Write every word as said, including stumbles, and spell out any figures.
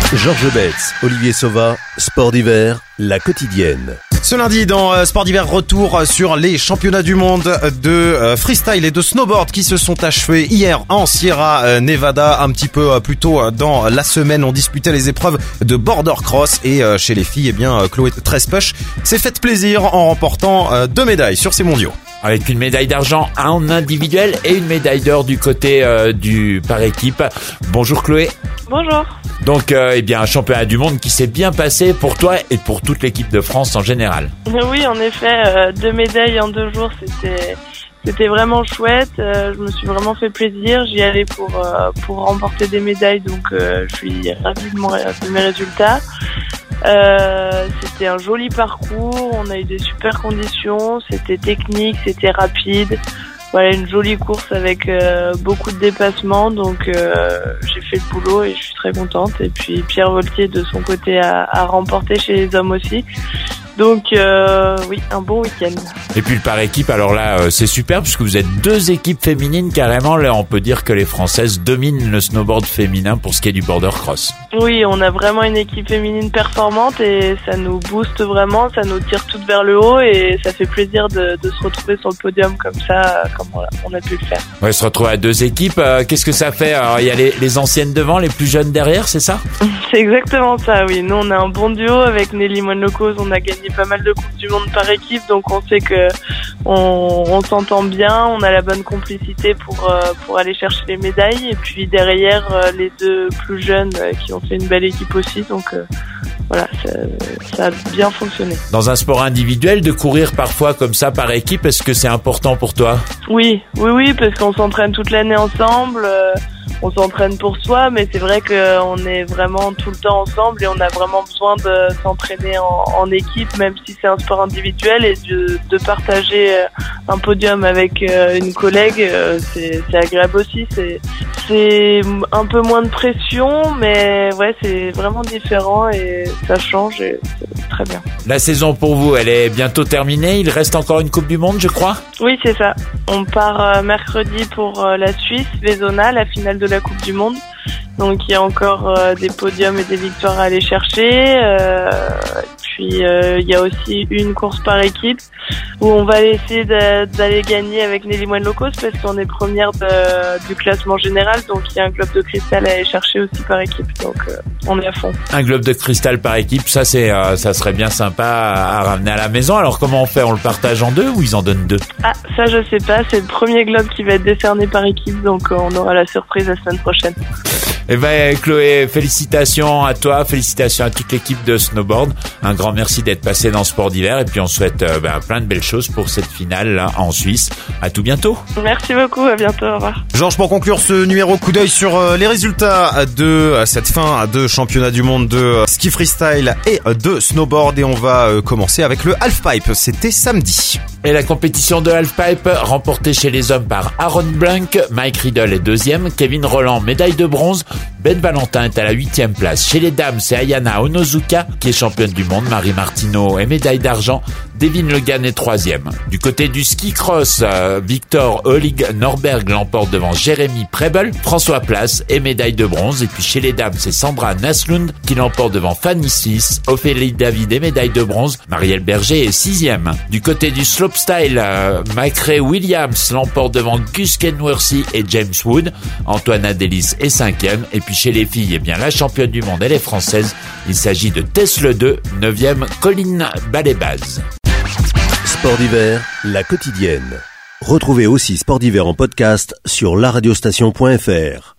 Georges Betz, Olivier Sauva, Sport d'hiver, la quotidienne. Ce lundi dans euh, Sport d'hiver, retour sur les championnats du monde de euh, freestyle et de snowboard qui se sont achevés hier en Sierra euh, Nevada. Un petit peu euh, plus tôt euh, dans la semaine, on disputait les épreuves de border cross et euh, chez les filles, eh bien euh, Chloé Trespuch s'est fait plaisir en remportant euh, deux médailles sur ces mondiaux. Avec une médaille d'argent en individuel et une médaille d'or du côté euh, du par équipe. Bonjour Chloé. Bonjour. Donc, euh, eh bien, un championnat du monde qui s'est bien passé pour toi et pour toute l'équipe de France en général. Oui, en effet, euh, deux médailles en deux jours, c'était c'était vraiment chouette. Euh, je me suis vraiment fait plaisir. J'y allais pour euh, pour remporter des médailles, donc euh, je suis ravie de, mon, de mes résultats. Euh, c'était un joli parcours. On a eu des super conditions. C'était technique, c'était rapide. Voilà, une jolie course avec euh, beaucoup de dépassements, donc euh, j'ai fait le boulot et je suis très contente. Et puis Pierre Voltier de son côté a, a remporté chez les hommes aussi. Donc euh, oui, un bon week-end. Et puis le par équipe, alors là euh, c'est super puisque vous êtes deux équipes féminines carrément. Là on peut dire que les Françaises dominent le snowboard féminin pour ce qui est du border cross. Oui, on a vraiment une équipe féminine performante et ça nous booste vraiment, ça nous tire toutes vers le haut et ça fait plaisir de, de se retrouver sur le podium comme ça, comme on a pu le faire. Ouais, se retrouver à deux équipes, euh, qu'est-ce que ça fait? Alors il y a les, les anciennes devant, les plus jeunes derrière, c'est ça? C'est exactement ça, oui. Nous on a un bon duo avec Nelly Moine-Locose, on a gagné pas mal de coupes du monde par équipe, donc on sait que on, on s'entend bien, on a la bonne complicité pour euh, pour aller chercher les médailles. Et puis derrière euh, les deux plus jeunes euh, qui ont fait une belle équipe aussi, donc euh, voilà, ça, ça a bien fonctionné. Dans un sport individuel, de courir parfois comme ça par équipe, est-ce que c'est important pour toi? Oui, oui, oui, parce qu'on s'entraîne toute l'année ensemble. Euh, on s'entraîne pour soi, mais c'est vrai qu'on est vraiment tout le temps ensemble et on a vraiment besoin de s'entraîner en, en équipe, même si c'est un sport individuel, et de, de partager un podium avec une collègue, c'est, c'est agréable aussi. C'est, c'est un peu moins de pression, mais ouais, c'est vraiment différent et ça change et c'est très bien. La saison pour vous, elle est bientôt terminée. Il reste encore une Coupe du Monde, je crois? Oui, c'est ça. On part mercredi pour la Suisse, Vezona, la finale de la Coupe du Monde. Donc il y a encore euh, des podiums et des victoires à aller chercher. Euh, puis euh, il y a aussi une course par équipe où on va essayer de, d'aller gagner avec Nelly Moine-Locose parce qu'on est première de, du classement général. Donc il y a un globe de cristal à aller chercher aussi par équipe. Donc euh, on est à fond. Un globe de cristal par équipe, ça c'est, euh, ça serait bien sympa à, à ramener à la maison. Alors comment on fait? On le partage en deux ou ils en donnent deux? Ah, ça je sais pas. C'est le premier globe qui va être décerné par équipe. Donc euh, on aura la surprise la semaine prochaine. Eh ben Chloé, félicitations à toi, félicitations à toute l'équipe de snowboard. Un grand merci d'être passé dans Sport d'hiver et puis on souhaite euh, ben, plein de belles choses pour cette finale là, en Suisse. À tout bientôt. Merci beaucoup, à bientôt, au revoir. Georges, pour conclure ce numéro, coup d'œil sur euh, les résultats de euh, cette fin de championnat du monde de euh, ski freestyle et euh, de snowboard, et on va euh, commencer avec le halfpipe. C'était samedi. Et la compétition de halfpipe remportée chez les hommes par Aaron Blunk, Mike Riddle est deuxième, Kevin Roland médaille de bronze, Ben Valentin est à la huitième place. Chez les dames, c'est Ayana Onozuka qui est championne du monde, Marie Martineau est médaille d'argent, Devin Legan est troisième. Du côté du ski cross, euh, Victor Olig Norberg l'emporte devant Jérémy Prebel, François Place est médaille de bronze. Et puis chez les dames, c'est Sandra Naslund qui l'emporte devant Fanny Suisse, Ophélie David est médaille de bronze, Marielle Berger est sixième. Du côté du slopestyle, euh, McRae Williams l'emporte devant Gus Kenworthy et James Wood, Antoine Adélis est cinquième. Et puis chez les filles, eh bien la championne du monde, elle est française. Il s'agit de Tesle deux, neuvième Colline Balébaz. Sport d'hiver, la quotidienne. Retrouvez aussi Sport d'hiver en podcast sur la radio station point f r.